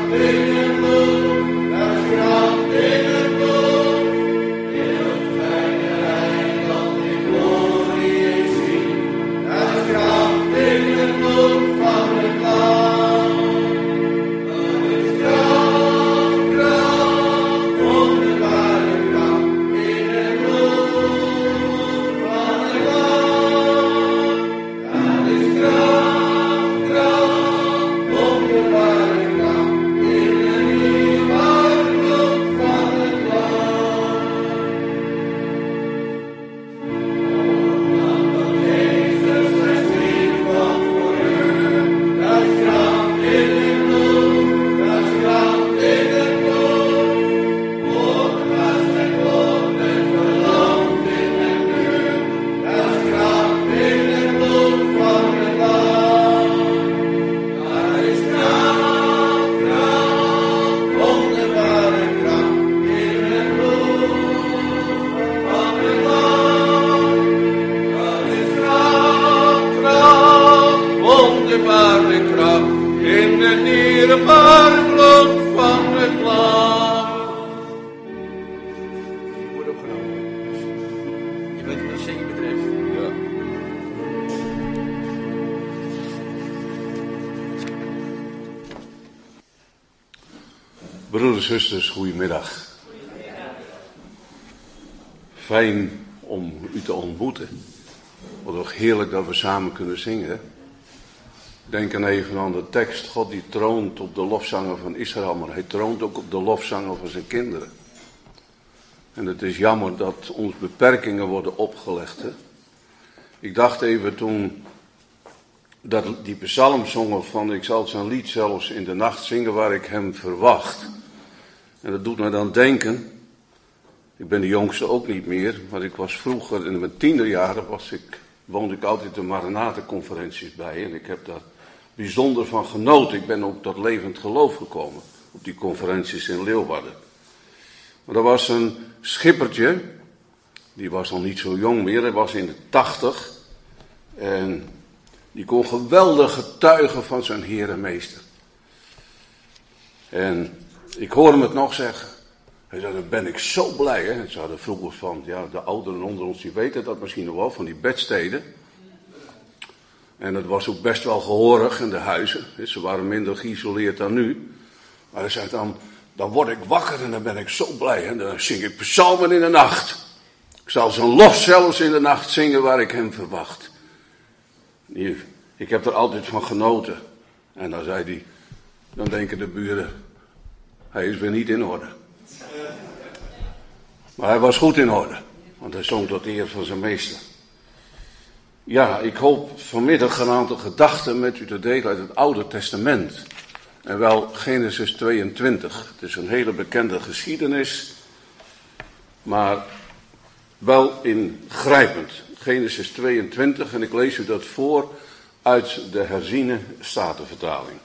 Broeders en zusters, goedemiddag. Fijn om u te ontmoeten. Wat ook heerlijk dat we samen kunnen zingen. Denk dan even aan de tekst. God die troont op de lofzangen van Israël, maar hij troont ook op de lofzangen van zijn kinderen. En het is jammer dat ons beperkingen worden opgelegd. Hè? Ik dacht even toen dat die psalm zongen van ik zal zijn lied zelfs in de nacht zingen waar ik hem verwacht. En dat doet me dan denken, ik ben de jongste ook niet meer, maar ik was vroeger in mijn tienerjaren woonde ik altijd de Maranatha-conferenties bij en ik heb daar bijzonder van genoten. Ik ben ook tot levend geloof gekomen op die conferenties in Leeuwarden. Maar er was een schippertje, die was nog niet zo jong meer, hij was in de 80 en die kon geweldig getuigen van zijn Heer en Meester. En ik hoor hem het nog zeggen. Hij zei, dan ben ik zo blij. Hè? Ze hadden vroeger van, ja, de ouderen onder ons, die weten dat misschien nog wel, van die bedsteden. En het was ook best wel gehoorig in de huizen. Ze waren minder geïsoleerd dan nu. Maar hij zei dan word ik wakker en dan ben ik zo blij. En dan zing ik psalmen in de nacht. Ik zal zijn lof zelfs in de nacht zingen waar ik hem verwacht. Ik heb er altijd van genoten. En dan zei hij, dan denken de buren, hij is weer niet in orde. Maar hij was goed in orde, want hij zong tot eer van zijn meester. Ja, ik hoop vanmiddag een aantal gedachten met u te delen uit het Oude Testament. En wel Genesis 22. Het is een hele bekende geschiedenis, maar wel ingrijpend. Genesis 22 en ik lees u dat voor uit de herziene Statenvertaling.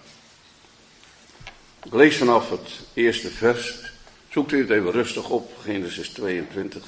Ik lees vanaf het eerste vers. Zoekt u het even rustig op, Genesis 22.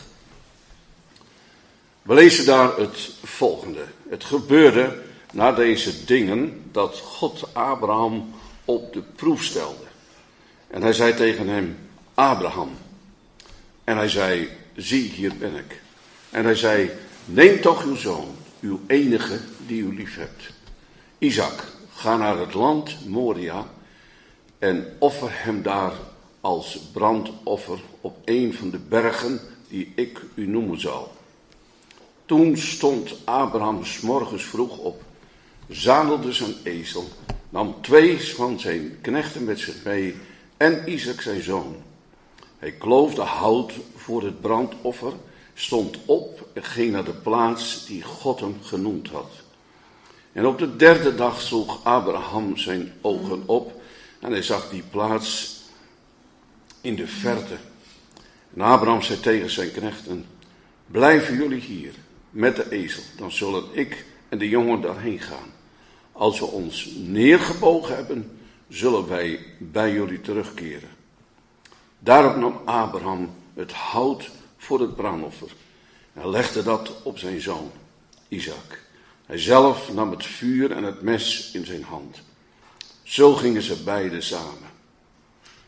We lezen daar het volgende. Het gebeurde na deze dingen dat God Abraham op de proef stelde. En hij zei tegen hem, Abraham. En hij zei, zie, hier ben ik. En hij zei, neem toch uw zoon, uw enige die u lief hebt. Isaac, ga naar het land Moria en offer hem daar als brandoffer op een van de bergen die ik u noemen zal. Toen stond Abraham 's morgens vroeg op, zadelde zijn ezel, nam 2 van zijn knechten met zich mee en Isaac zijn zoon. Hij kloofde hout voor het brandoffer, stond op en ging naar de plaats die God hem genoemd had. En op de 3e dag sloeg Abraham zijn ogen op en hij zag die plaats in de verte. En Abraham zei tegen zijn knechten, blijven jullie hier met de ezel, dan zullen ik en de jongen daarheen gaan. Als we ons neergebogen hebben, zullen wij bij jullie terugkeren. Daarop nam Abraham het hout voor het brandoffer en legde dat op zijn zoon, Isaac. Hij zelf nam het vuur en het mes in zijn hand. Zo gingen ze beiden samen.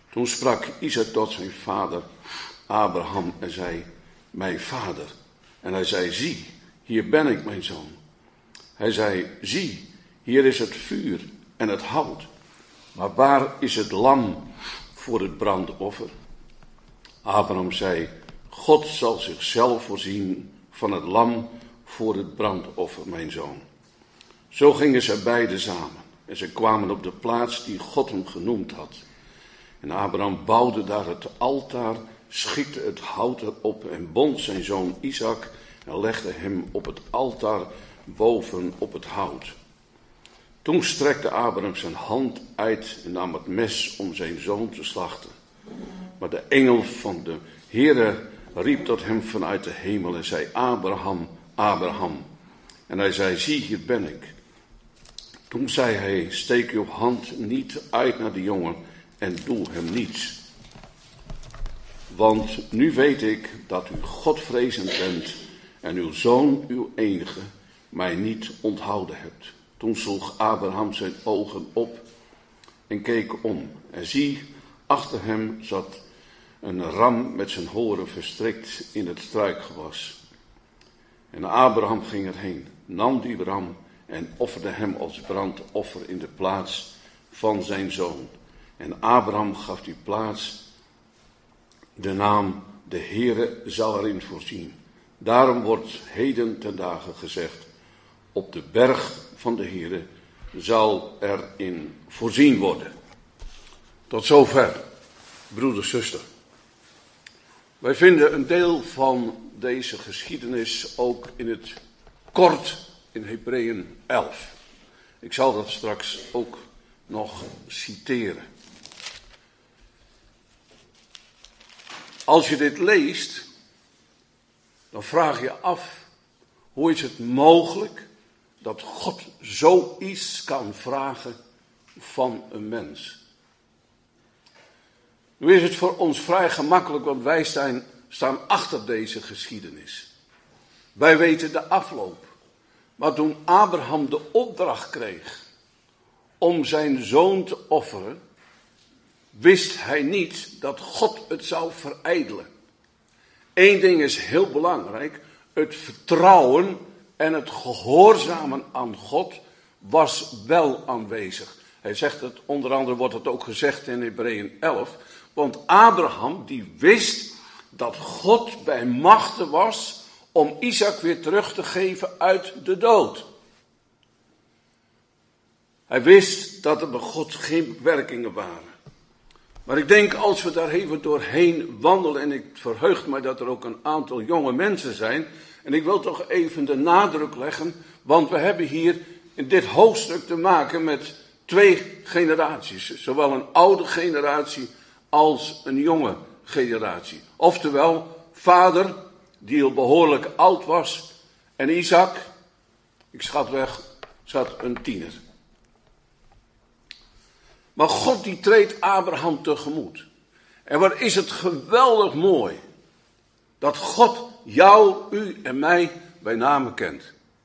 Toen sprak Isaac tot zijn vader Abraham en zei, mijn vader. En hij zei, zie, hier ben ik, mijn zoon. Hij zei, zie, hier is het vuur en het hout. Maar waar is het lam voor het brandoffer? Abraham zei, God zal zichzelf voorzien van het lam voor het brandoffer, mijn zoon. Zo gingen ze beiden samen en ze kwamen op de plaats die God hem genoemd had. En Abraham bouwde daar het altaar, schikte het hout erop en bond zijn zoon Isaac en legde hem op het altaar boven op het hout. Toen strekte Abraham zijn hand uit en nam het mes om zijn zoon te slachten. Maar de engel van de Heere riep tot hem vanuit de hemel en zei, Abraham, Abraham. En hij zei, zie, hier ben ik. Toen zei hij, steek uw hand niet uit naar de jongen en doe hem niets. Want nu weet ik dat u Godvrezend bent en uw zoon, uw enige, mij niet onthouden hebt. Toen sloeg Abraham zijn ogen op en keek om. En zie, achter hem zat een ram met zijn horen verstrikt in het struikgewas. En Abraham ging erheen, nam die ram en offerde hem als brandoffer in de plaats van zijn zoon. En Abraham gaf die plaats de naam, de Heere zal erin voorzien. Daarom wordt heden ten dagen gezegd, op de berg van de Heere zal erin voorzien worden. Tot zover, broeder, zuster. Wij vinden een deel van deze geschiedenis ook in het kort in Hebreeën 11. Ik zal dat straks ook nog citeren. Als je dit leest, dan vraag je af, hoe is het mogelijk dat God zoiets kan vragen van een mens? Nu is het voor ons vrij gemakkelijk, want wij staan achter deze geschiedenis. Wij weten de afloop. Maar toen Abraham de opdracht kreeg om zijn zoon te offeren, wist hij niet dat God het zou verijdelen. Eén ding is heel belangrijk, het vertrouwen en het gehoorzamen aan God was wel aanwezig. Hij zegt het, onder andere wordt het ook gezegd in Hebreeën 11, want Abraham die wist dat God bij machte was om Isaac weer terug te geven uit de dood. Hij wist dat er bij God geen beperkingen waren. Maar ik denk, als we daar even doorheen wandelen, en ik verheug mij dat er ook een aantal jonge mensen zijn, en ik wil toch even de nadruk leggen, want we hebben hier in dit hoofdstuk te maken met twee generaties. Zowel een oude generatie als een jonge generatie. Oftewel, vader, die al behoorlijk oud was, en Isaac, ik schat weg, zat een tiener. Maar God die treedt Abraham tegemoet. En wat is het geweldig mooi dat God jou, u en mij bij name kent.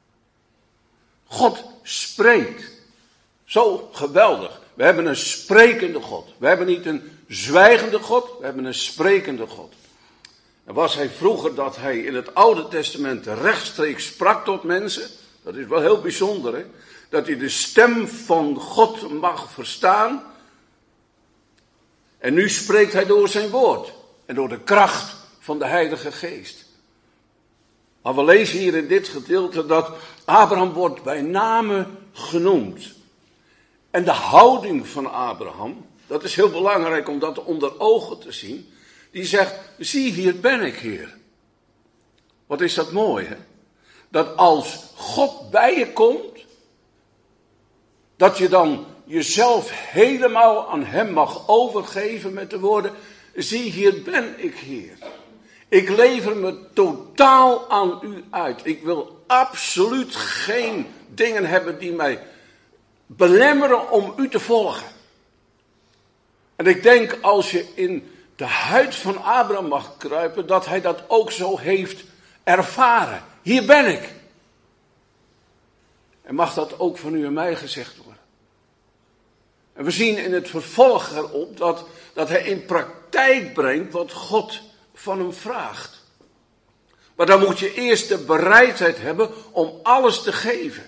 God spreekt. Zo geweldig. We hebben een sprekende God. We hebben niet een zwijgende God, we hebben een sprekende God. En was hij vroeger dat hij in het Oude Testament rechtstreeks sprak tot mensen, dat is wel heel bijzonder, hè? Dat hij de stem van God mag verstaan. En nu spreekt hij door zijn woord en door de kracht van de Heilige Geest. Maar we lezen hier in dit gedeelte dat Abraham wordt bij name genoemd. En de houding van Abraham, dat is heel belangrijk om dat onder ogen te zien. Die zegt, zie, hier ben ik, Heer. Wat is dat mooi, hè? Dat als God bij je komt, dat je dan jezelf helemaal aan hem mag overgeven met de woorden, zie, hier ben ik, Heer. Ik lever me totaal aan u uit. Ik wil absoluut geen dingen hebben die mij belemmeren om u te volgen. En ik denk, als je in de huid van Abraham mag kruipen, dat hij dat ook zo heeft ervaren. Hier ben ik. En mag dat ook van u en mij gezegd worden? En we zien in het vervolg erop dat hij in praktijk brengt wat God van hem vraagt. Maar dan moet je eerst de bereidheid hebben om alles te geven.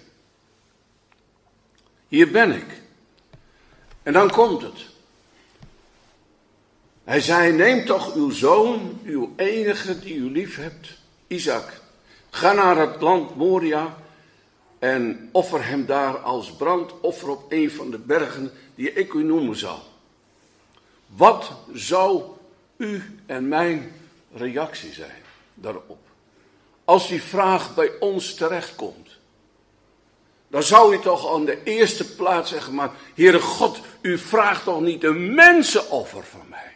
Hier ben ik. En dan komt het. Hij zei, neem toch uw zoon, uw enige die u lief hebt, Isaac. Ga naar het land Moria en offer hem daar als brandoffer op een van de bergen die ik u noemen zal. Wat zou u en mijn reactie zijn daarop? Als die vraag bij ons terechtkomt. Dan zou u toch aan de eerste plaats zeggen, maar Heere God, u vraagt toch niet een mensenoffer van mij?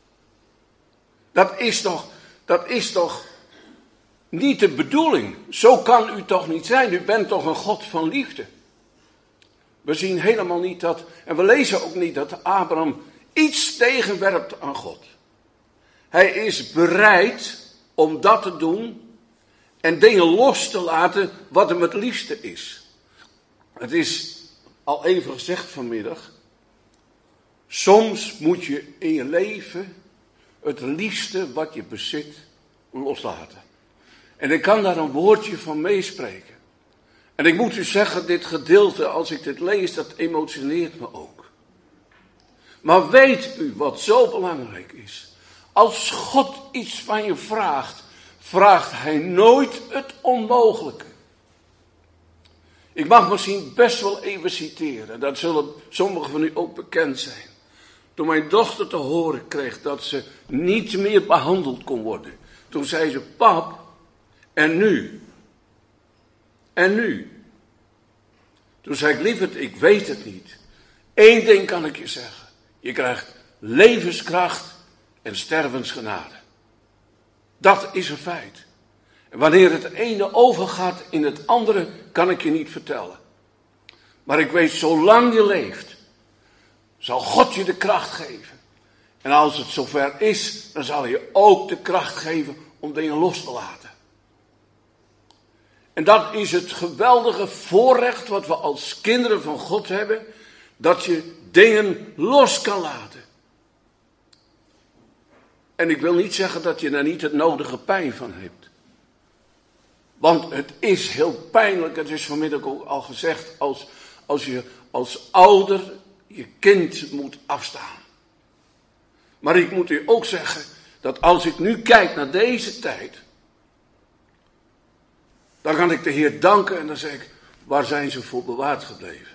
Dat is toch niet de bedoeling. Zo kan u toch niet zijn. U bent toch een God van liefde. We zien helemaal niet dat, en we lezen ook niet dat Abraham iets tegenwerpt aan God. Hij is bereid om dat te doen en dingen los te laten wat hem het liefste is. Het is al even gezegd vanmiddag. Soms moet je in je leven het liefste wat je bezit loslaten. En ik kan daar een woordje van meespreken. En ik moet u zeggen, dit gedeelte, als ik dit lees, dat emotioneert me ook. Maar weet u wat zo belangrijk is? Als God iets van je vraagt, vraagt hij nooit het onmogelijke. Ik mag misschien best wel even citeren, dat zullen sommigen van u ook bekend zijn. Toen mijn dochter te horen kreeg dat ze niet meer behandeld kon worden. Toen zei ze, pap, en nu? En nu? Toen zei ik, lieverd, ik weet het niet. Eén ding kan ik je zeggen. Je krijgt levenskracht en stervensgenade. Dat is een feit. En wanneer het ene overgaat in het andere, kan ik je niet vertellen. Maar ik weet, zolang je leeft, zal God je de kracht geven. En als het zover is, dan zal hij je ook de kracht geven om dingen los te laten. En dat is het geweldige voorrecht wat we als kinderen van God hebben, dat je dingen los kan laten. En ik wil niet zeggen dat je daar niet het nodige pijn van hebt. Want het is heel pijnlijk, het is vanmiddag ook al gezegd, als je als ouder je kind moet afstaan. Maar ik moet u ook zeggen, dat als ik nu kijk naar deze tijd, dan kan ik de Heer danken en dan zeg ik, waar zijn ze voor bewaard gebleven?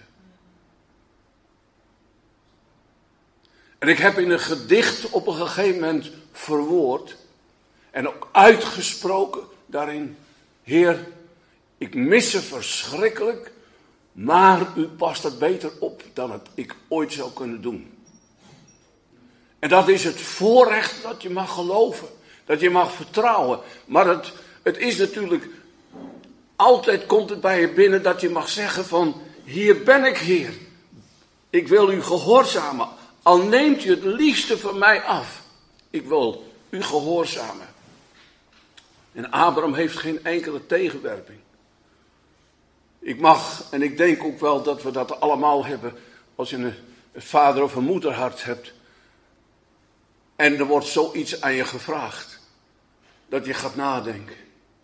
En ik heb in een gedicht op een gegeven moment verwoord en ook uitgesproken daarin, Heer, ik mis ze verschrikkelijk, maar u past het beter op dan het ik ooit zou kunnen doen. En dat is het voorrecht dat je mag geloven, dat je mag vertrouwen. Maar het is natuurlijk, altijd komt het bij je binnen dat je mag zeggen van, hier ben ik, Heer. Ik wil u gehoorzamen, al neemt u het liefste van mij af. Ik wil u gehoorzamen. En Abraham heeft geen enkele tegenwerping. Ik mag, en ik denk ook wel dat we dat allemaal hebben, als je een vader of een moederhart hebt. En er wordt zoiets aan je gevraagd. Dat je gaat nadenken.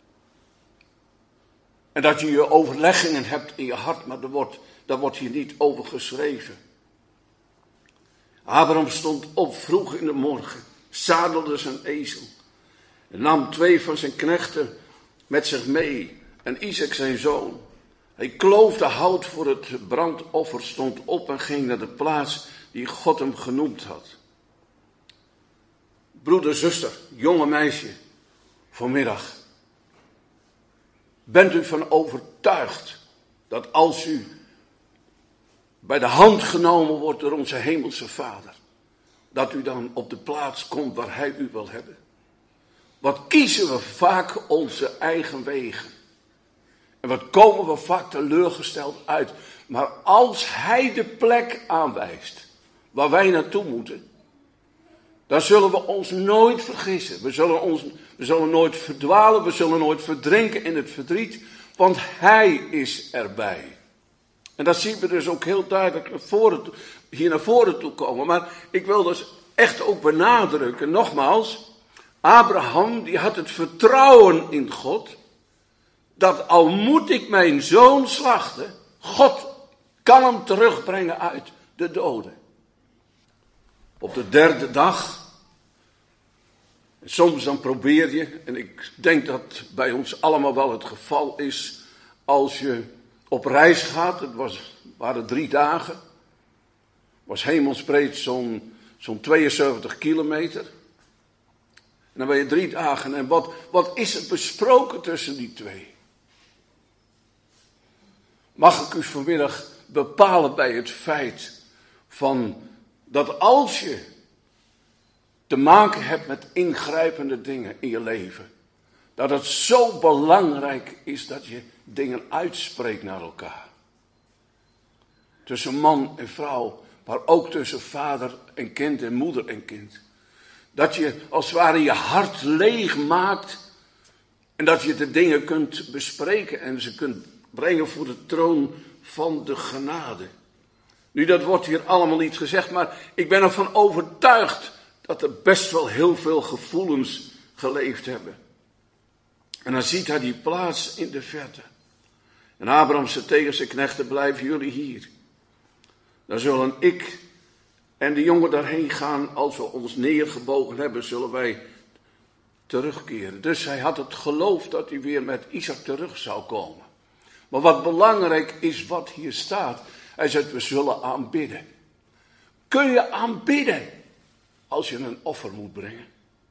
En dat je je overleggingen hebt in je hart, maar daar wordt hier niet over geschreven. Abraham stond op vroeg in de morgen, zadelde zijn ezel. En nam 2 van zijn knechten met zich mee en Isaac zijn zoon. Hij kloofde hout voor het brandoffer, stond op en ging naar de plaats die God hem genoemd had. Broeder, zuster, jonge meisje, vanmiddag. Bent u van overtuigd dat als u bij de hand genomen wordt door onze hemelse Vader, dat u dan op de plaats komt waar hij u wil hebben? Wat kiezen we vaak onze eigen wegen? En wat komen we vaak teleurgesteld uit? Maar als hij de plek aanwijst waar wij naartoe moeten, dan zullen we ons nooit vergissen. We zullen nooit verdwalen, we zullen nooit verdrinken in het verdriet, want hij is erbij. En dat zien we dus ook heel duidelijk hier naar voren toe komen. Maar ik wil dus echt ook benadrukken, nogmaals, Abraham die had het vertrouwen in God, dat al moet ik mijn zoon slachten, God kan hem terugbrengen uit de doden. Op de derde dag, soms dan probeer je, en ik denk dat bij ons allemaal wel het geval is, als je op reis gaat, waren 3 dagen, was hemelsbreed zo'n 72 kilometer. En dan ben je 3 dagen en wat is er besproken tussen die 2? Mag ik u vanmiddag bepalen bij het feit van dat als je te maken hebt met ingrijpende dingen in je leven, dat het zo belangrijk is dat je dingen uitspreekt naar elkaar. Tussen man en vrouw, maar ook tussen vader en kind en moeder en kind. Dat je als het ware je hart leeg maakt en dat je de dingen kunt bespreken en ze kunt brengen voor de troon van de genade. Nu, dat wordt hier allemaal niet gezegd, maar ik ben ervan overtuigd dat er best wel heel veel gevoelens geleefd hebben. En dan ziet hij die plaats in de verte. En Abraham zei tegen zijn knechten, blijven jullie hier. Dan zullen ik en de jongen daarheen gaan, als we ons neergebogen hebben, zullen wij terugkeren. Dus hij had het geloof dat hij weer met Isaac terug zou komen. Maar wat belangrijk is wat hier staat, hij zegt we zullen aanbidden. Kun je aanbidden als je een offer moet brengen?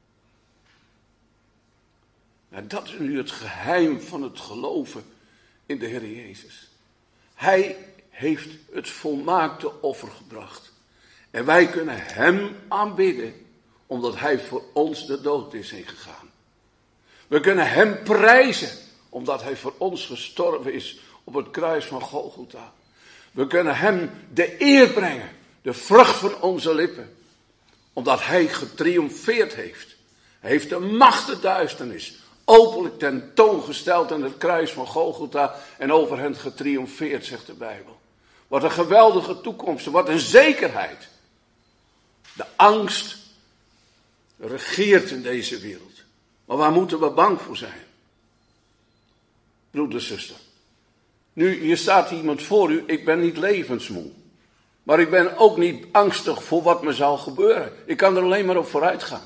En dat is nu het geheim van het geloven in de Heer Jezus. Hij heeft het volmaakte offer gebracht. En wij kunnen hem aanbidden, omdat hij voor ons de dood is ingegaan. We kunnen hem prijzen, omdat hij voor ons gestorven is op het kruis van Golgotha. We kunnen hem de eer brengen, de vrucht van onze lippen, omdat hij getriomfeerd heeft. Hij heeft de macht der duisternis openlijk tentoongesteld aan het kruis van Golgotha en over hen getriomfeerd, zegt de Bijbel. Wat een geweldige toekomst, wat een zekerheid. De angst regeert in deze wereld. Maar waar moeten we bang voor zijn? Broeder, zuster. Nu, hier staat iemand voor u, ik ben niet levensmoe. Maar ik ben ook niet angstig voor wat me zal gebeuren. Ik kan er alleen maar op vooruit gaan.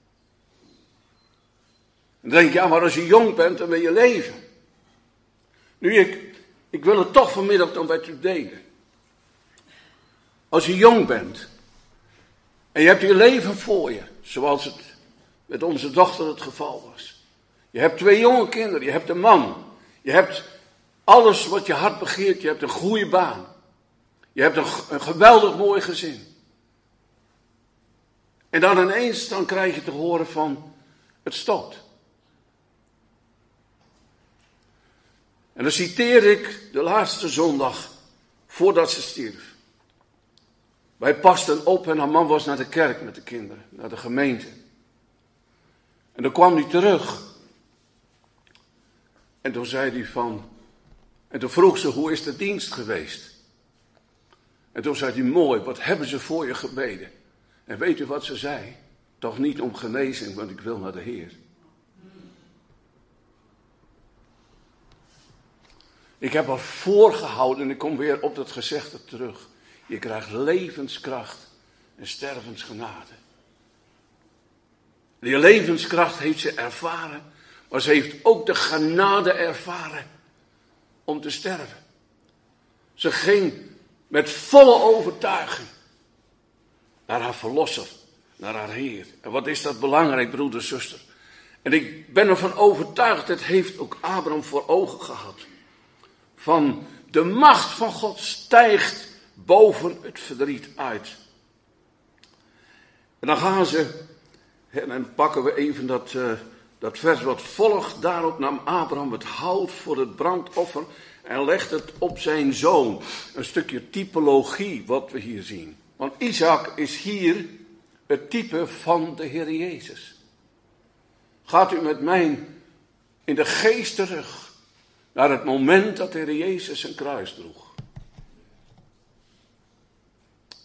En dan denk je, ja, maar als je jong bent, dan wil je leven. Nu, ik wil het toch vanmiddag dan met u delen. Als je jong bent, en je hebt je leven voor je, zoals het met onze dochter het geval was. Je hebt 2 jonge kinderen, je hebt een man, je hebt alles wat je hart begeert, je hebt een goede baan. Je hebt een geweldig mooi gezin. En dan ineens, dan krijg je te horen van, het stopt. En dan citeer ik de laatste zondag voordat ze stierf. Wij pasten op en haar man was naar de kerk met de kinderen, naar de gemeente. En dan kwam hij terug. En toen zei hij en toen vroeg ze, hoe is de dienst geweest? En toen zei hij, mooi, wat hebben ze voor je gebeden? En weet u wat ze zei? Toch niet om genezing, want ik wil naar de Heer. Ik heb al voorgehouden en ik kom weer op dat gezegde terug. Je krijgt levenskracht en stervensgenade. Die levenskracht heeft ze ervaren, maar ze heeft ook de genade ervaren om te sterven. Ze ging met volle overtuiging naar haar verlosser, naar haar Heer. En wat is dat belangrijk, broeder, zuster. En ik ben ervan overtuigd, dat heeft ook Abraham voor ogen gehad. Van de macht van God stijgt boven het verdriet uit. En dan gaan ze, en dan pakken we even dat vers wat volgt. Daarop nam Abraham het hout voor het brandoffer en legt het op zijn zoon. Een stukje typologie wat we hier zien. Want Isaac is hier het type van de Heer Jezus. Gaat u met mij in de geest terug naar het moment dat de Heer Jezus zijn kruis droeg.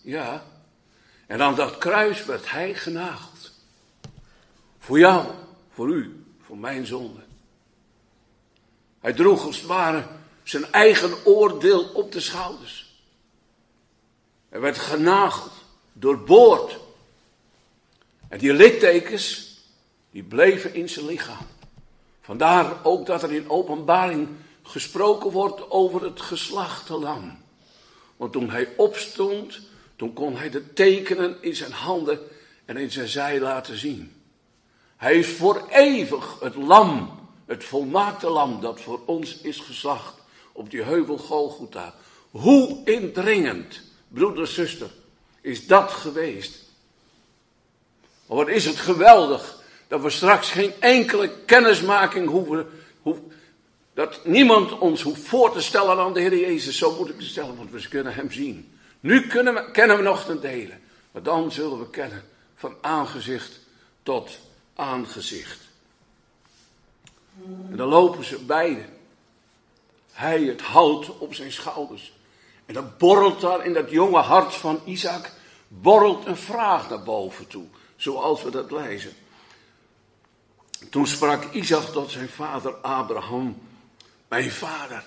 Ja. En aan dat kruis werd hij genageld. Voor jou, voor u, voor mijn zonde. Hij droeg als het ware zijn eigen oordeel op de schouders. Hij werd genageld, doorboord. En die littekens, die bleven in zijn lichaam. Vandaar ook dat er in Openbaring gesproken wordt over het geslachte lam. Want toen hij opstond, toen kon hij de tekenen in zijn handen en in zijn zij laten zien. Hij is voor eeuwig het lam, het volmaakte lam dat voor ons is geslacht op die heuvel Golgotha. Hoe indringend, broeder, zuster, is dat geweest. Maar wat is het geweldig dat we straks geen enkele kennismaking dat niemand ons hoeft voor te stellen aan de Heer Jezus. Zo moet ik het stellen, want we kunnen hem zien. Nu kennen we nog ten dele. Maar dan zullen we kennen van aangezicht tot aangezicht. En dan lopen ze beiden. Hij het hout op zijn schouders. En dan borrelt daar in dat jonge hart van Isaac, borrelt een vraag naar boven toe. Zoals we dat lezen. Toen sprak Isaac tot zijn vader Abraham. Mijn vader.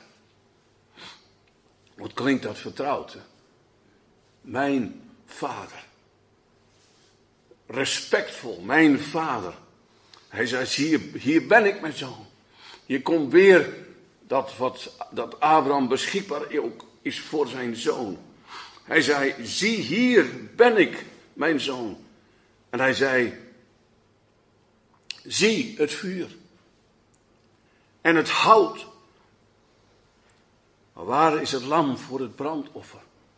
Wat klinkt dat vertrouwd, hè? Mijn vader. Respectvol, mijn vader. Hij zei, hier ben ik mijn zoon. Hier komt weer dat Abraham beschikbaar ook is voor zijn zoon. Hij zei, zie hier ben ik mijn zoon. En hij zei, zie het vuur. En het hout. Maar waar is het lam voor het brandoffer?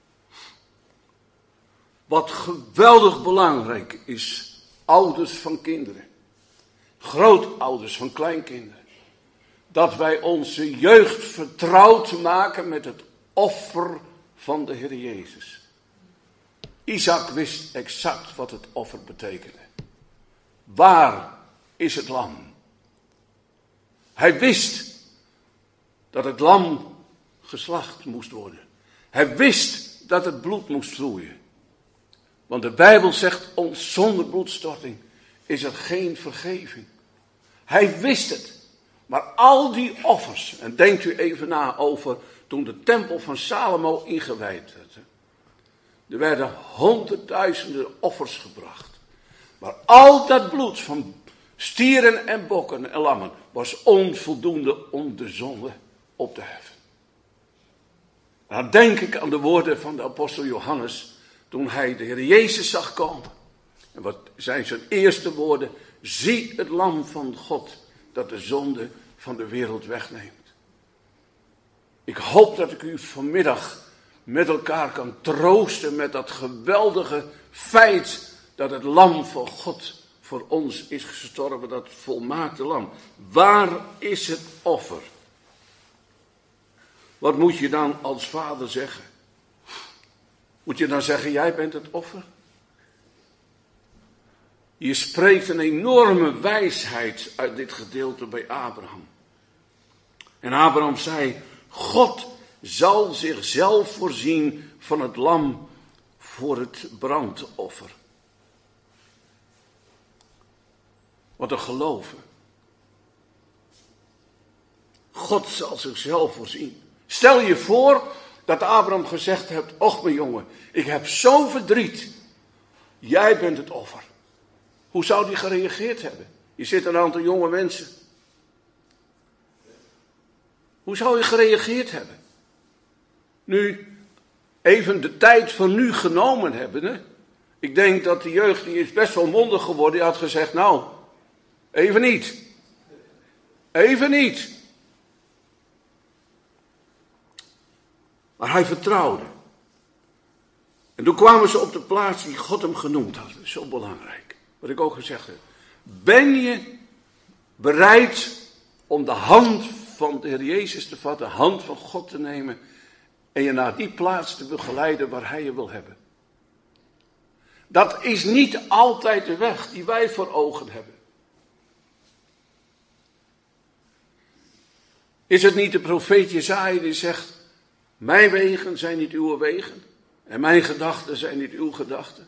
Wat geweldig belangrijk is, ouders van kinderen, grootouders van kleinkinderen, dat wij onze jeugd vertrouwd maken met het offer van de Heer Jezus. Isaac wist exact wat het offer betekende. Waar is het lam? Hij wist dat het lam geslacht moest worden. Hij wist dat het bloed moest vloeien. Want de Bijbel zegt ons, zonder bloedstorting is er geen vergeving. Hij wist het. Maar al die offers, en denkt u even na over toen de tempel van Salomo ingewijd werd. Er werden honderdduizenden offers gebracht. Maar al dat bloed van stieren en bokken en lammen was onvoldoende om de zonde op te heffen. Dan denk ik aan de woorden van de apostel Johannes toen hij de Heer Jezus zag komen. En wat zijn zijn eerste woorden? Zie het lam van God dat de zonde van de wereld wegneemt. Ik hoop dat ik u vanmiddag met elkaar kan troosten met dat geweldige feit dat het lam van God voor ons is gestorven, dat volmaakte lam. Waar is het offer? Wat moet je dan als vader zeggen? Moet je dan zeggen, jij bent het offer? Je spreekt een enorme wijsheid uit dit gedeelte bij Abraham. En Abraham zei, God zal zichzelf voorzien van het lam voor het brandoffer. Wat een geloven. God zal zichzelf voorzien. Stel je voor dat Abraham gezegd heeft, och mijn jongen, ik heb zo'n verdriet. Jij bent het offer. Hoe zou die gereageerd hebben? Je zit een aantal jonge mensen. Hoe zou je gereageerd hebben? Nu, even de tijd van nu genomen hebben. Hè? Ik denk dat de jeugd, die is best wel mondig geworden. Die had gezegd, nou, even niet. Even niet. Maar hij vertrouwde. En toen kwamen ze op de plaats die God hem genoemd had. Dat is zo belangrijk. Wat ik ook gezegd heb. Ben je bereid om de hand van de Heer Jezus te vatten, de hand van God te nemen en je naar die plaats te begeleiden waar Hij je wil hebben? Dat is niet altijd de weg die wij voor ogen hebben. Is het niet de profeet Jesaja die zegt, mijn wegen zijn niet uw wegen En mijn gedachten zijn niet uw gedachten.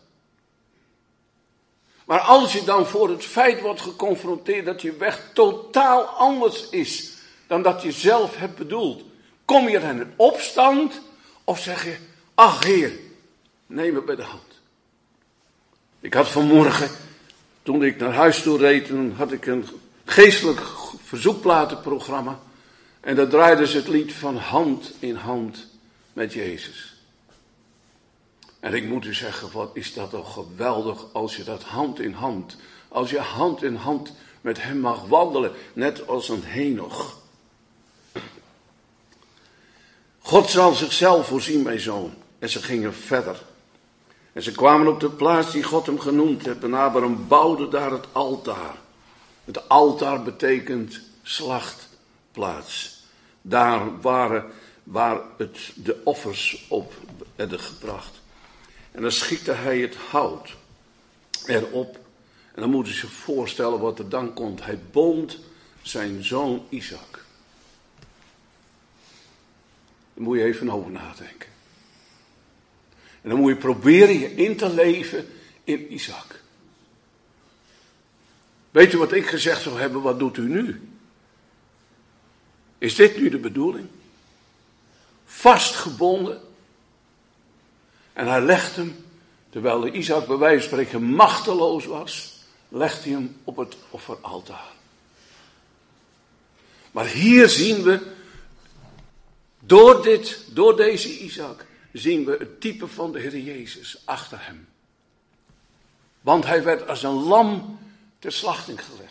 Maar als je dan voor het feit wordt geconfronteerd dat je weg totaal anders is dan dat je zelf hebt bedoeld, kom je dan in opstand of zeg je, ach Heer, neem me bij de hand. Ik had vanmorgen, toen ik naar huis toe reed, toen had ik een geestelijk verzoekplatenprogramma. En daar draaiden ze het lied van hand in hand met Jezus. En ik moet u zeggen, wat is dat toch geweldig als je dat hand in hand, als je hand in hand met hem mag wandelen, net als een Henoch. God zal zichzelf voorzien, mijn zoon. En ze gingen verder. En ze kwamen op de plaats die God hem genoemd heeft. En Abraham bouwde daar het altaar. Het altaar betekent slachtplaats. Daar waar de offers op werden gebracht. En dan schikte hij het hout erop. En dan moeten ze zich voorstellen wat er dan komt. Hij bond zijn zoon Isaac. Daar moet je even over nadenken. En dan moet je proberen je in te leven in Isaac. Weet u wat ik gezegd zou hebben, wat doet u nu? Is dit nu de bedoeling? Vastgebonden. En hij legt hem, terwijl de Isaac bij wijze van spreken machteloos was, legt hij hem op het offeraltaar. Maar hier zien we, door deze Isaac, zien we het type van de Heer Jezus achter hem. Want hij werd als een lam ter slachting gelegd.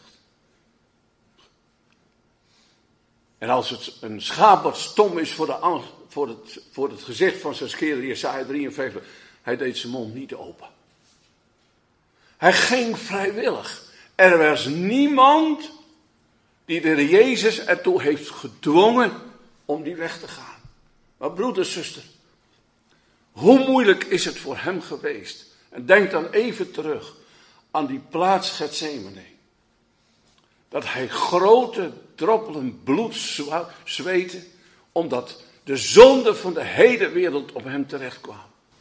En als het een schaap wat stom is voor het gezicht van zijn scheerder, Jesaja 53, hij deed zijn mond niet open. Hij ging vrijwillig. Er was niemand die de Heer Jezus ertoe heeft gedwongen om die weg te gaan. Maar broeder, zuster, hoe moeilijk is het voor hem geweest? En denk dan even terug aan die plaats Getsemane. Dat hij grote droppelen bloed zweette, omdat de zonde van de hele wereld op hem terecht kwam.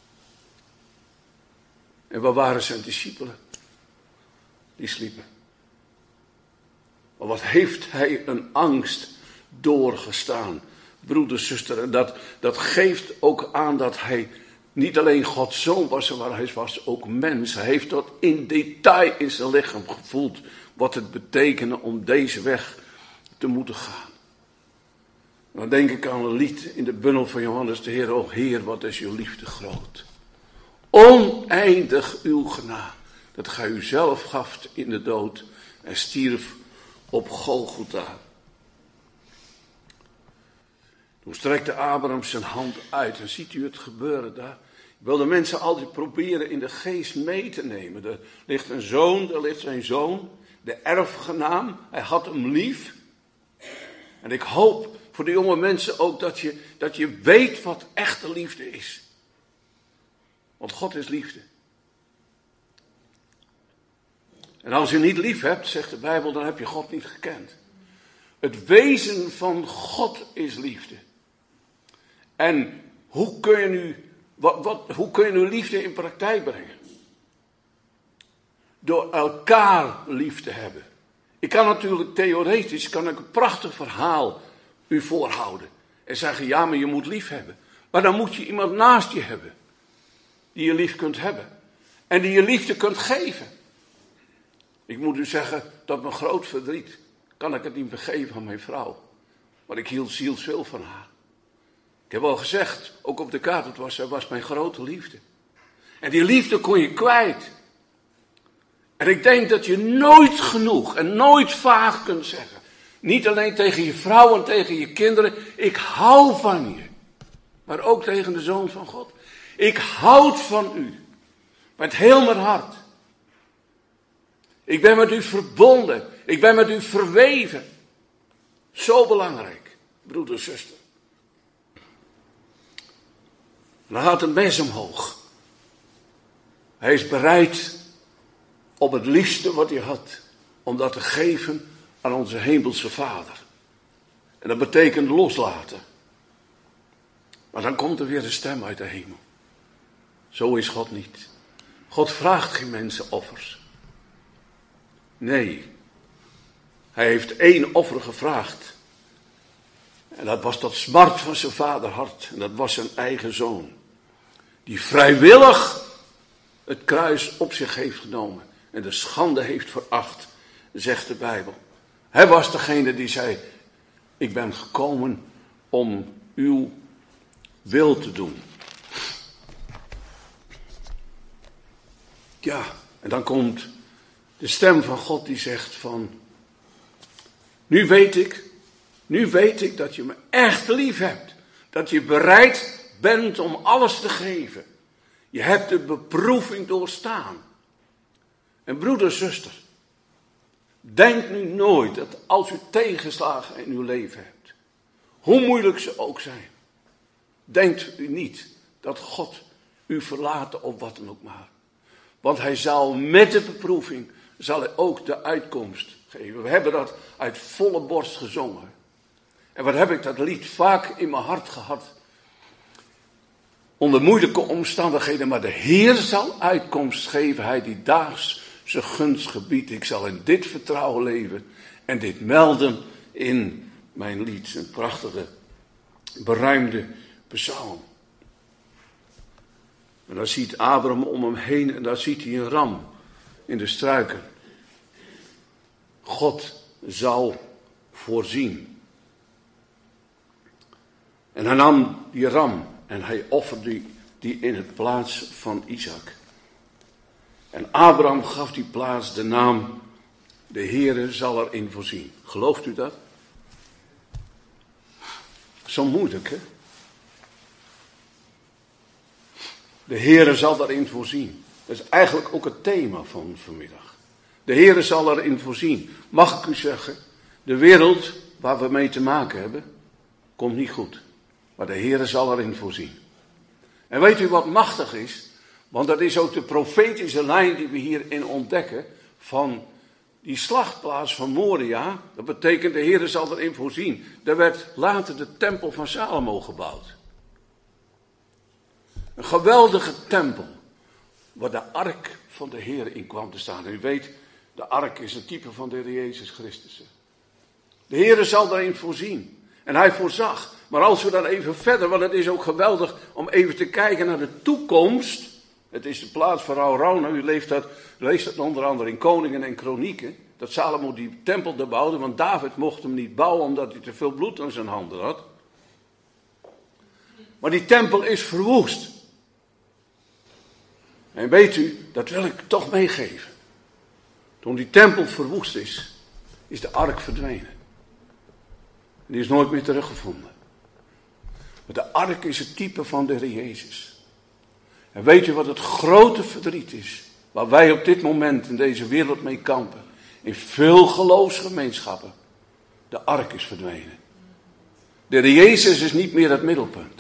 En waar waren zijn discipelen? Die sliepen. Maar wat heeft hij een angst doorgestaan, broeder, zuster. En dat geeft ook aan dat hij niet alleen Gods zoon was, maar hij was ook mens. Hij heeft dat in detail in zijn lichaam gevoeld, wat het betekende om deze weg te moeten gaan. Dan denk ik aan een lied in de bundel van Johannes de Heer. O Heer, wat is uw liefde groot. Oneindig uw genade, dat gij uzelf gaft in de dood en stierf op Golgotha. Toen strekte Abraham zijn hand uit en ziet u het gebeuren daar. Ik wil de mensen altijd proberen in de geest mee te nemen. Er ligt een zoon, daar ligt zijn zoon, de erfgenaam, hij had hem lief. En ik hoop voor de jonge mensen ook dat je weet wat echte liefde is. Want God is liefde. En als je niet lief hebt, zegt de Bijbel, dan heb je God niet gekend. Het wezen van God is liefde. En hoe kun je nu liefde in praktijk brengen? Door elkaar lief te hebben. Ik kan natuurlijk theoretisch een prachtig verhaal u voorhouden. En zeggen, ja, maar je moet lief hebben. Maar dan moet je iemand naast je hebben. Die je lief kunt hebben. En die je liefde kunt geven. Ik moet u zeggen, tot mijn groot verdriet kan ik het niet vergeven aan mijn vrouw. Maar ik hield zielsveel van haar. Ik heb al gezegd, ook op de kaart, zij was mijn grote liefde. En die liefde kon je kwijt. En ik denk dat je nooit genoeg en nooit vaag kunt zeggen. Niet alleen tegen je vrouw en tegen je kinderen. Ik hou van je. Maar ook tegen de Zoon van God. Ik houd van u. Met heel mijn hart. Ik ben met u verbonden. Ik ben met u verweven. Zo belangrijk, broeder, zuster. Dan gaat een mes omhoog. Hij is bereid om het liefste wat hij had, om dat te geven aan onze hemelse Vader. En dat betekent loslaten. Maar dan komt er weer een stem uit de hemel. Zo is God niet. God vraagt geen mensenoffers. Nee. Hij heeft 1 offer gevraagd. En dat was tot smart van zijn vaderhart. En dat was zijn eigen zoon. Die vrijwillig het kruis op zich heeft genomen. En de schande heeft veracht, zegt de Bijbel. Hij was degene die zei, ik ben gekomen om uw wil te doen. Ja, en dan komt de stem van God die zegt van, nu weet ik dat je me echt lief hebt. Dat je bereid bent om alles te geven. Je hebt de beproeving doorstaan. En broeder, zuster, denk nu nooit dat als u tegenslagen in uw leven hebt, hoe moeilijk ze ook zijn, denkt u niet dat God u verlaten of wat dan ook maar. Want hij zal met de beproeving, zal hij ook de uitkomst geven. We hebben dat uit volle borst gezongen. En wat heb ik dat lied vaak in mijn hart gehad. Onder moeilijke omstandigheden, maar de Heer zal uitkomst geven. Hij die daags zijn gunst gebiedt. Ik zal in dit vertrouwen leven en dit melden in mijn lied. Een prachtige, beruimde psalm. En dan ziet Abraham om hem heen en daar ziet hij een ram in de struiken. God zal voorzien. En hij nam die ram en hij offerde die in het plaats van Isaac. En Abraham gaf die plaats de naam, de Heere zal erin voorzien. Gelooft u dat? Zo moeilijk, hè? De Heere zal daarin voorzien. Dat is eigenlijk ook het thema van vanmiddag. De Heere zal erin voorzien. Mag ik u zeggen, de wereld waar we mee te maken hebben, komt niet goed. Maar de Heere zal erin voorzien. En weet u wat machtig is? Want dat is ook de profetische lijn die we hierin ontdekken van die slachtplaats van Moria. Dat betekent de Heere zal erin voorzien. Er werd later de tempel van Salomo gebouwd. Een geweldige tempel, waar de ark van de Heer in kwam te staan. En u weet, de ark is een type van de Heer Jezus Christus. De Heer zal daarin voorzien. En hij voorzag. Maar als we dan even verder, want het is ook geweldig om even te kijken naar de toekomst. Het is de plaats van Araunah. U leest dat onder andere in Koningen en Kronieken. Dat Salomo die tempel daar bouwde, want David mocht hem niet bouwen omdat hij te veel bloed aan zijn handen had. Maar die tempel is verwoest. En weet u, dat wil ik toch meegeven. Toen die tempel verwoest is de ark verdwenen. En die is nooit meer teruggevonden. Maar de ark is het type van de Heer Jezus. En weet u wat het grote verdriet is? Waar wij op dit moment in deze wereld mee kampen. In veel geloofsgemeenschappen. De ark is verdwenen. De Heer Jezus is niet meer het middelpunt.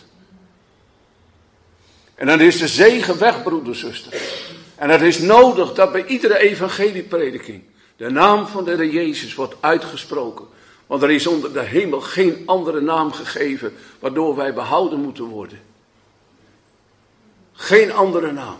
En dan is de zegen weg, broeder, zuster. En het is nodig dat bij iedere evangelieprediking de naam van de Heer Jezus wordt uitgesproken. Want er is onder de hemel geen andere naam gegeven waardoor wij behouden moeten worden. Geen andere naam.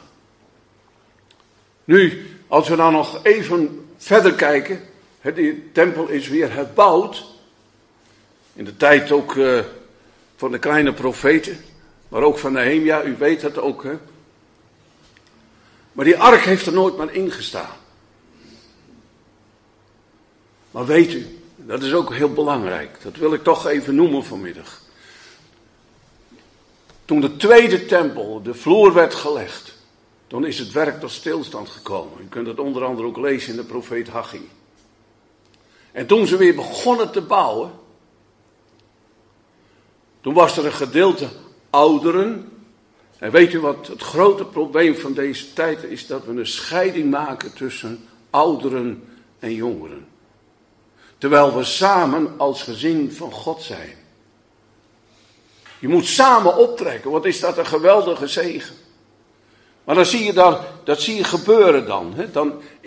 Nu, als we dan nog even verder kijken. De tempel is weer herbouwd. In de tijd ook van de kleine profeten. Maar ook van Nehemia, u weet dat ook, hè. Maar die ark heeft er nooit maar in gestaan. Maar weet u, dat is ook heel belangrijk. Dat wil ik toch even noemen vanmiddag. Toen de tweede tempel, de vloer werd gelegd. Toen is het werk tot stilstand gekomen. U kunt het onder andere ook lezen in de profeet Haggai. En toen ze weer begonnen te bouwen. Toen was er een gedeelte ouderen. En weet u wat het grote probleem van deze tijd is? Dat we een scheiding maken tussen ouderen en jongeren. Terwijl we samen als gezin van God zijn. Je moet samen optrekken. Wat is dat een geweldige zegen. Maar dan zie je dat zie je gebeuren dan. Hè?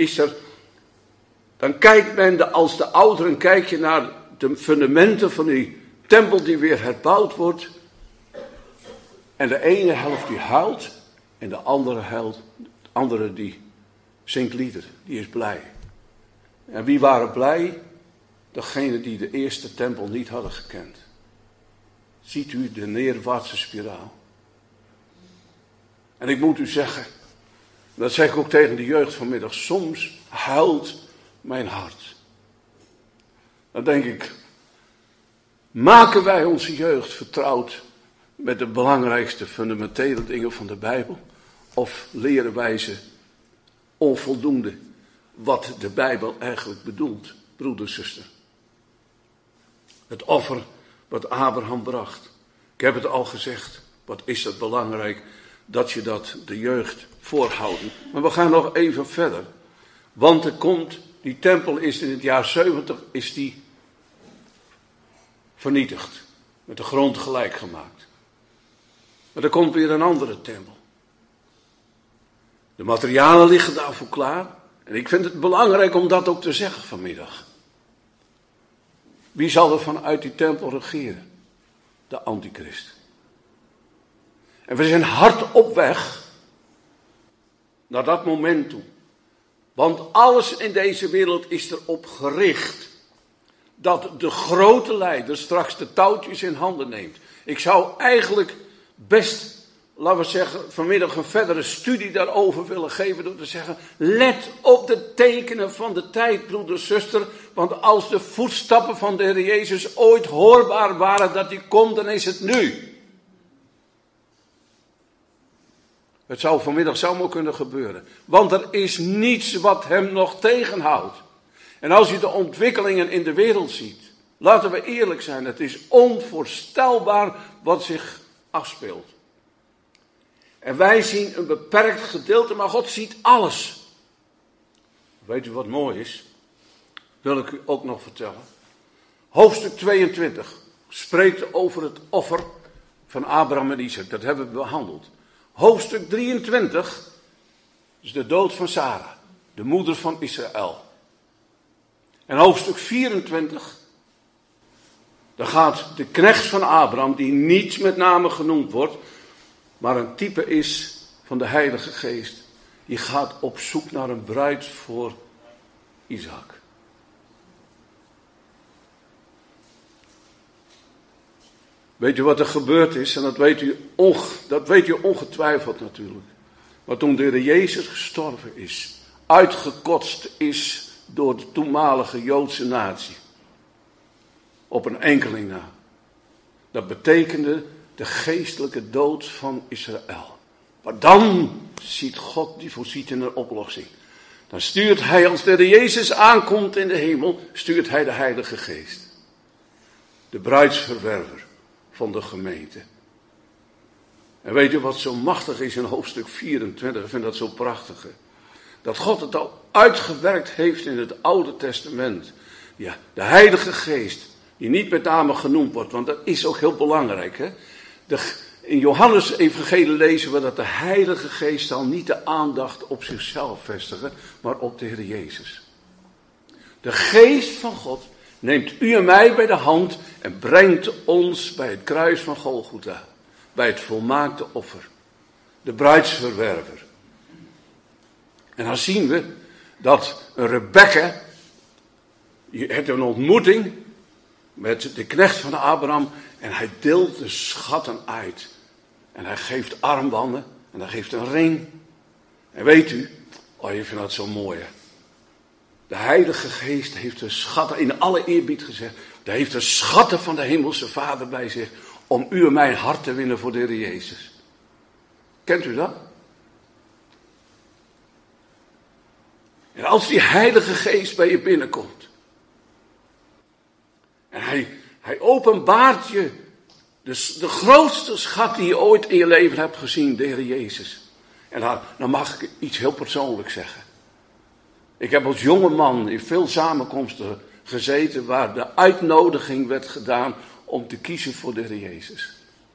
Dan kijkt men, als de ouderen kijk je naar de fundamenten van die tempel die weer herbouwd wordt. En de ene helft die huilt. En de andere huilt, de andere die zingt lieder, die is blij. En wie waren blij? Degenen die de eerste tempel niet hadden gekend. Ziet u de neerwaartse spiraal? En ik moet u zeggen, dat zeg ik ook tegen de jeugd vanmiddag, soms huilt mijn hart. Dan denk ik, maken wij onze jeugd vertrouwd met de belangrijkste fundamentele dingen van de Bijbel? Of leren wij ze onvoldoende wat de Bijbel eigenlijk bedoelt, broeder, zuster? Het offer wat Abraham bracht. Ik heb het al gezegd, wat is het belangrijk dat je dat de jeugd voorhoudt. Maar we gaan nog even verder. Want er komt, die tempel is in het jaar 70, is die vernietigd. Met de grond gelijk gemaakt. Maar er komt weer een andere tempel. De materialen liggen daarvoor klaar. En ik vind het belangrijk om dat ook te zeggen vanmiddag. Wie zal er vanuit die tempel regeren? De antichrist. En we zijn hard op weg naar dat moment toe. Want alles in deze wereld is erop gericht dat de grote leider straks de touwtjes in handen neemt. Ik zou eigenlijk best, laten we zeggen, vanmiddag een verdere studie daarover willen geven door te zeggen, let op de tekenen van de tijd, broeder, zuster, want als de voetstappen van de Heer Jezus ooit hoorbaar waren dat hij komt, dan is het nu. Het zou vanmiddag zomaar kunnen gebeuren, want er is niets wat hem nog tegenhoudt. En als je de ontwikkelingen in de wereld ziet, laten we eerlijk zijn, het is onvoorstelbaar wat zich afspeelt. En wij zien een beperkt gedeelte, maar God ziet alles. Weet u wat mooi is? Wil ik u ook nog vertellen. Hoofdstuk 22 spreekt over het offer van Abraham en Isaac. Dat hebben we behandeld. Hoofdstuk 23 is de dood van Sarah, de moeder van Israël. En hoofdstuk 24, daar gaat de knecht van Abraham, die niet met name genoemd wordt, maar een type is van de Heilige Geest. Die gaat op zoek naar een bruid voor Isaac. Weet u wat er gebeurd is? En dat weet u ongetwijfeld natuurlijk. Maar toen de Heer Jezus gestorven is, uitgekotst is door de toenmalige Joodse natie. Op een enkeling na. Dat betekende de geestelijke dood van Israël. Maar dan ziet God, die voorziet in een oplossing. Dan stuurt hij, als de Heer Jezus aankomt in de hemel, stuurt hij de Heilige Geest. De bruidsverwerver van de gemeente. En weet u wat zo machtig is in hoofdstuk 24? Ik vind dat zo prachtig. Hè? Dat God het al uitgewerkt heeft in het Oude Testament. Ja, de Heilige Geest, die niet met name genoemd wordt, want dat is ook heel belangrijk. Hè? In Johannes evangelie lezen we dat de Heilige Geest zal niet de aandacht op zichzelf vestigen, maar op de Heer Jezus. De Geest van God neemt u en mij bij de hand en brengt ons bij het kruis van Golgotha. Bij het volmaakte offer. De bruidsverwerver. En dan zien we dat Rebekka, je hebt een ontmoeting met de knecht van Abraham en hij deelt de schatten uit. En hij geeft armbanden en hij geeft een ring. En weet u, je vindt dat zo mooi hè. De Heilige Geest heeft de schatten, in alle eerbied gezegd, hij heeft de schatten van de Hemelse Vader bij zich om u en mijn hart te winnen voor de Heer Jezus. Kent u dat? En als die Heilige Geest bij je binnenkomt en hij openbaart je de grootste schat die je ooit in je leven hebt gezien, de Heer Jezus. En dan mag ik iets heel persoonlijks zeggen. Ik heb als jonge man in veel samenkomsten gezeten waar de uitnodiging werd gedaan om te kiezen voor de Heer Jezus.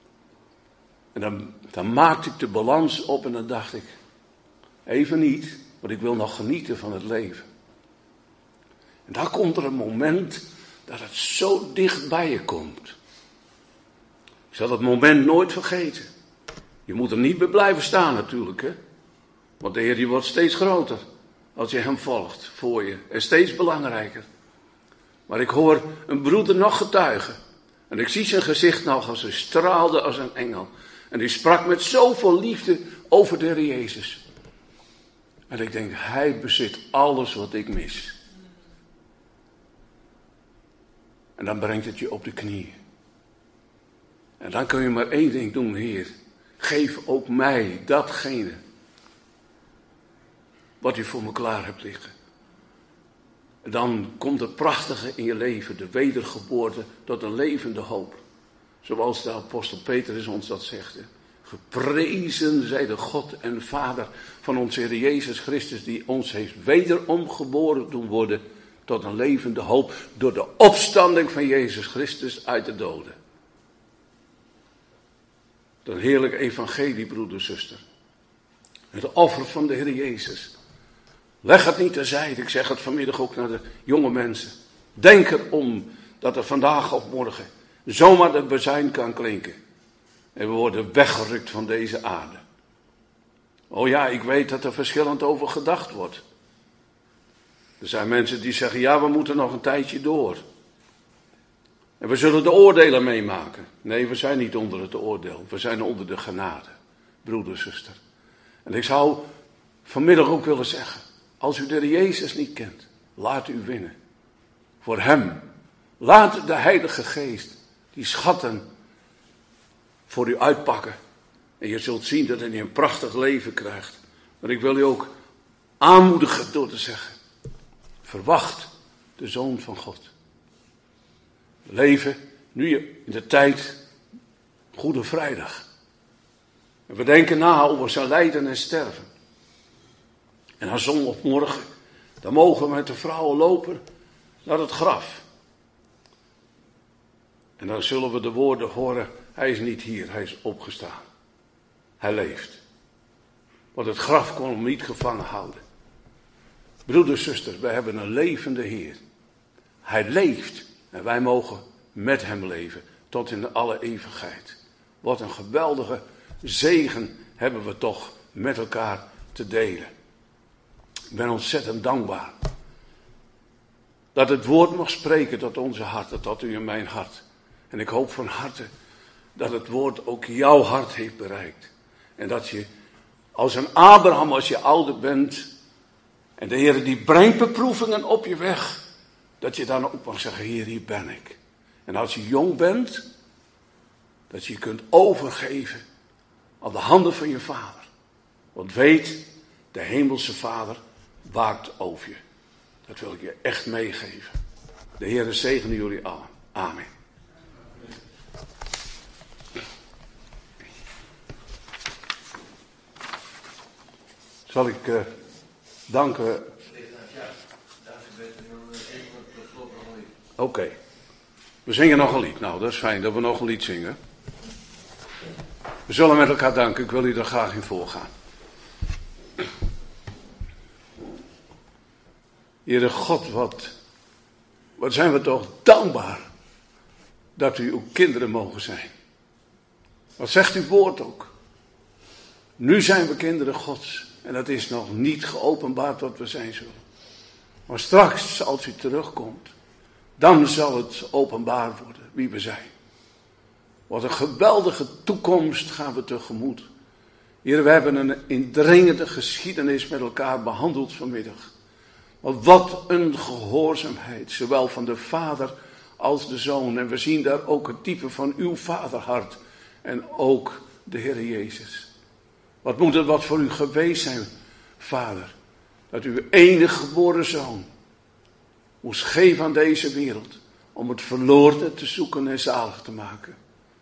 En dan maakte ik de balans op en dan dacht ik, even niet, want ik wil nog genieten van het leven. En dan komt er een moment dat het zo dicht bij je komt. Ik zal dat moment nooit vergeten. Je moet er niet bij blijven staan natuurlijk, hè. Want de Heer die wordt steeds groter als je hem volgt voor je. En steeds belangrijker. Maar ik hoor een broeder nog getuigen. En ik zie zijn gezicht nog als hij straalde als een engel. En hij sprak met zoveel liefde over de Heer Jezus. En ik denk, hij bezit alles wat ik mis. En dan brengt het je op de knieën. En dan kun je maar één ding doen, Heer. Geef ook mij datgene wat u voor me klaar hebt liggen. En dan komt het prachtige in je leven, de wedergeboorte tot een levende hoop. Zoals de apostel Petrus ons dat zegt. Geprezen zij de God en Vader van onze Heer Jezus Christus, die ons heeft wederom geboren doen worden tot een levende hoop door de opstanding van Jezus Christus uit de doden. Een heerlijk evangelie, broeder, zuster. Het offer van de Heer Jezus. Leg het niet terzijde, ik zeg het vanmiddag ook naar de jonge mensen. Denk erom dat er vandaag of morgen zomaar de bazuin kan klinken. En we worden weggerukt van deze aarde. Oh ja, ik weet dat er verschillend over gedacht wordt. Er zijn mensen die zeggen, ja, we moeten nog een tijdje door. En we zullen de oordelen meemaken. Nee, we zijn niet onder het oordeel. We zijn onder de genade, broeder, zuster. En ik zou vanmiddag ook willen zeggen, als u de Heer Jezus niet kent, laat u winnen. Voor hem. Laat de Heilige Geest die schatten voor u uitpakken. En je zult zien dat hij een prachtig leven krijgt. Maar ik wil u ook aanmoedigen door te zeggen, verwacht de Zoon van God. We leven nu in de tijd Goede Vrijdag. En we denken na over zijn lijden en sterven. En aan zondagmorgen, dan mogen we met de vrouwen lopen naar het graf. En dan zullen we de woorden horen, hij is niet hier, hij is opgestaan. Hij leeft. Want het graf kon hem niet gevangen houden. Broeders, zusters, wij hebben een levende Heer. Hij leeft en wij mogen met hem leven tot in alle eeuwigheid. Wat een geweldige zegen hebben we toch met elkaar te delen. Ik ben ontzettend dankbaar dat het woord mag spreken tot onze harten, tot u en mijn hart. En ik hoop van harte dat het woord ook jouw hart heeft bereikt. En dat je als een Abraham, als je ouder bent, en de Heer die brengt beproevingen op je weg, dat je dan ook mag zeggen, Heer, hier ben ik. En als je jong bent, dat je je kunt overgeven aan de handen van je vader. Want weet, de hemelse Vader waakt over je. Dat wil ik je echt meegeven. De Heer zegene jullie allen. Amen. Zal ik danken. Oké. We zingen nog een lied. Nou, dat is fijn dat we nog een lied zingen. We zullen met elkaar danken. Ik wil u er graag in voorgaan. Heere God, wat zijn we toch dankbaar dat u uw kinderen mogen zijn. Wat zegt uw woord ook? Nu zijn we kinderen Gods. En dat is nog niet geopenbaard wat we zijn zullen. Maar straks, als u terugkomt, dan zal het openbaar worden wie we zijn. Wat een geweldige toekomst gaan we tegemoet. Heer, we hebben een indringende geschiedenis met elkaar behandeld vanmiddag. Maar wat een gehoorzaamheid, zowel van de Vader als de Zoon. En we zien daar ook het type van uw vaderhart en ook de Heer Jezus. Wat moet het wat voor u geweest zijn, Vader, dat uw enige geboren Zoon moest geven aan deze wereld om het verloren te zoeken en zalig te maken.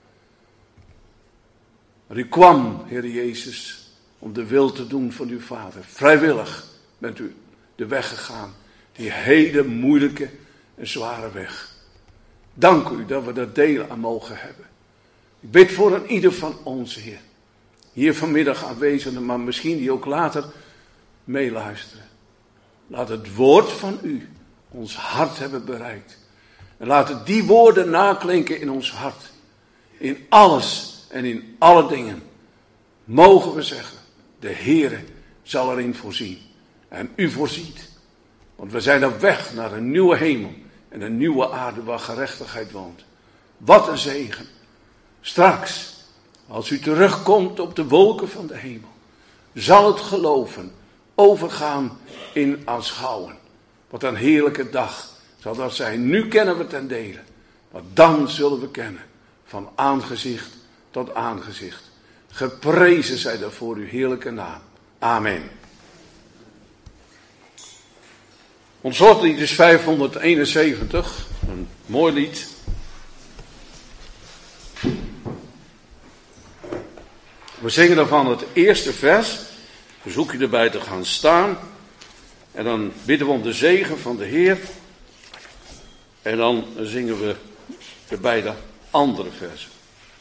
Maar u kwam, Heer Jezus, om de wil te doen van uw Vader. Vrijwillig bent u de weg gegaan, die hele moeilijke en zware weg. Dank u dat we daar deel aan mogen hebben. Ik bid voor een ieder van ons, Heer. Hier vanmiddag aanwezigen, maar misschien die ook later meeluisteren. Laat het woord van u ons hart hebben bereikt. En laten die woorden naklinken in ons hart. In alles en in alle dingen. mogen we zeggen, de Heere zal erin voorzien. En u voorziet. Want we zijn op weg naar een nieuwe hemel en een nieuwe aarde waar gerechtigheid woont. Wat een zegen. Straks, als u terugkomt op de wolken van de hemel, zal het geloven overgaan in aanschouwen. Wat een heerlijke dag zal dat zijn. Nu kennen we ten dele, maar dan zullen we kennen van aangezicht tot aangezicht. Geprezen zij daarvoor uw heerlijke naam. Amen. Ons slotlied is 571, een mooi lied. We zingen daarvan het eerste vers. Verzoek je erbij te gaan staan. En dan bidden we om de zegen van de Heer. En dan zingen we de beide andere versen.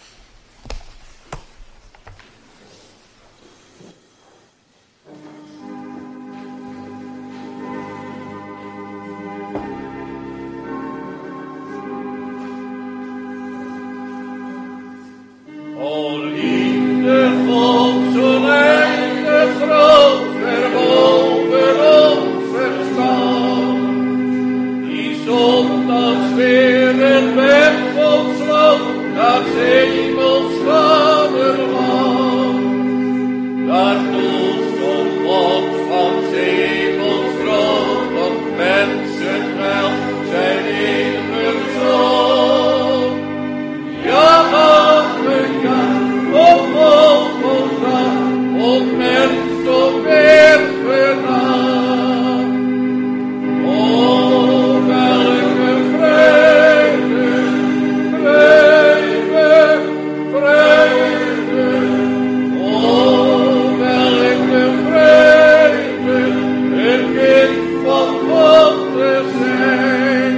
O liefde God, zo weinig groot, ver boven ons verstaan. Die zond als weer een weg ontsloot, naar hemels vaderland. Daartoe stond God van hemels groot, op mensen wel zijn eeuwig zoon. Ja, op Golgotha, op mens tot erfgenaam. O, welke vrede, vrede, vrede. O, welke vrede, een kind van God te zijn.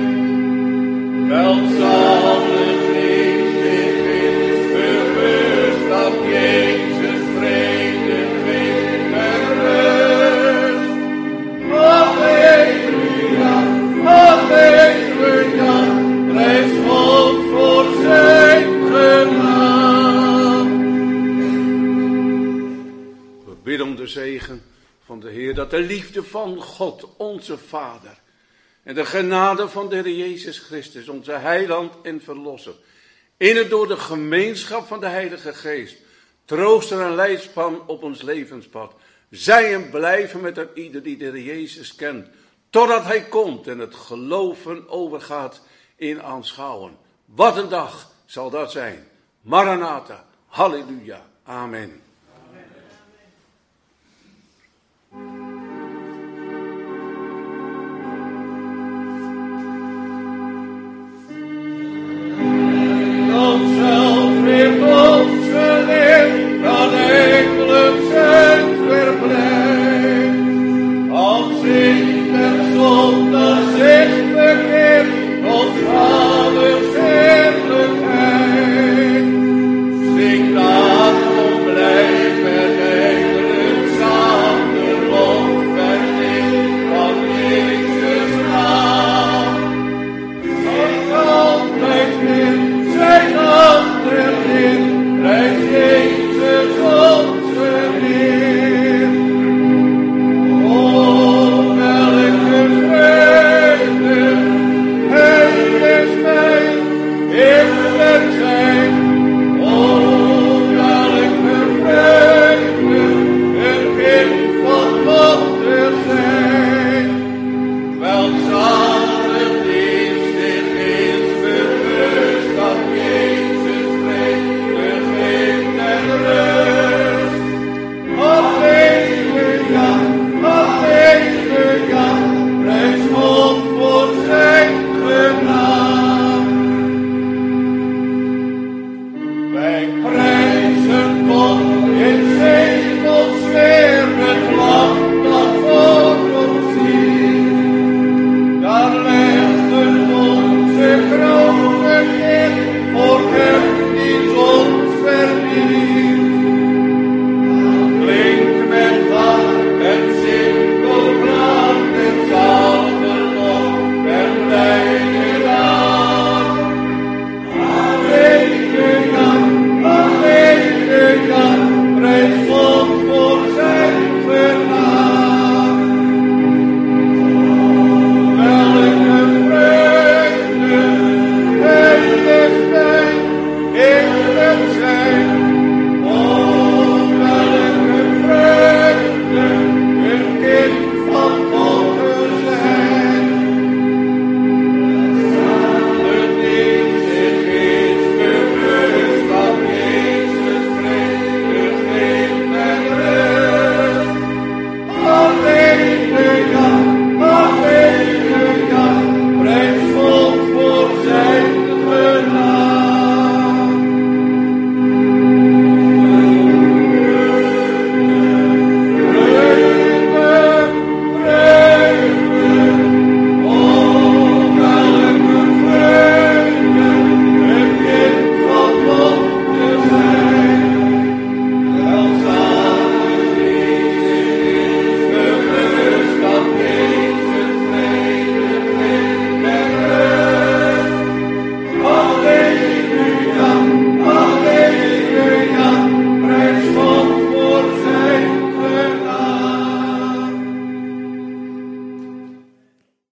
Welzalig Jezus vrede geeft en rust. Halleluja, halleluja, prijs God voor zijn genade. We bidden om de zegen van de Heer, dat de liefde van God, onze Vader, en de genade van de Heer Jezus Christus, onze heiland en verlosser, in het door de gemeenschap van de Heilige Geest, trooster en leidspan op ons levenspad, zij en blijven met ieder die de Heer Jezus kent, totdat hij komt en het geloven overgaat in aanschouwen. Wat een dag zal dat zijn. Maranatha, halleluja, amen.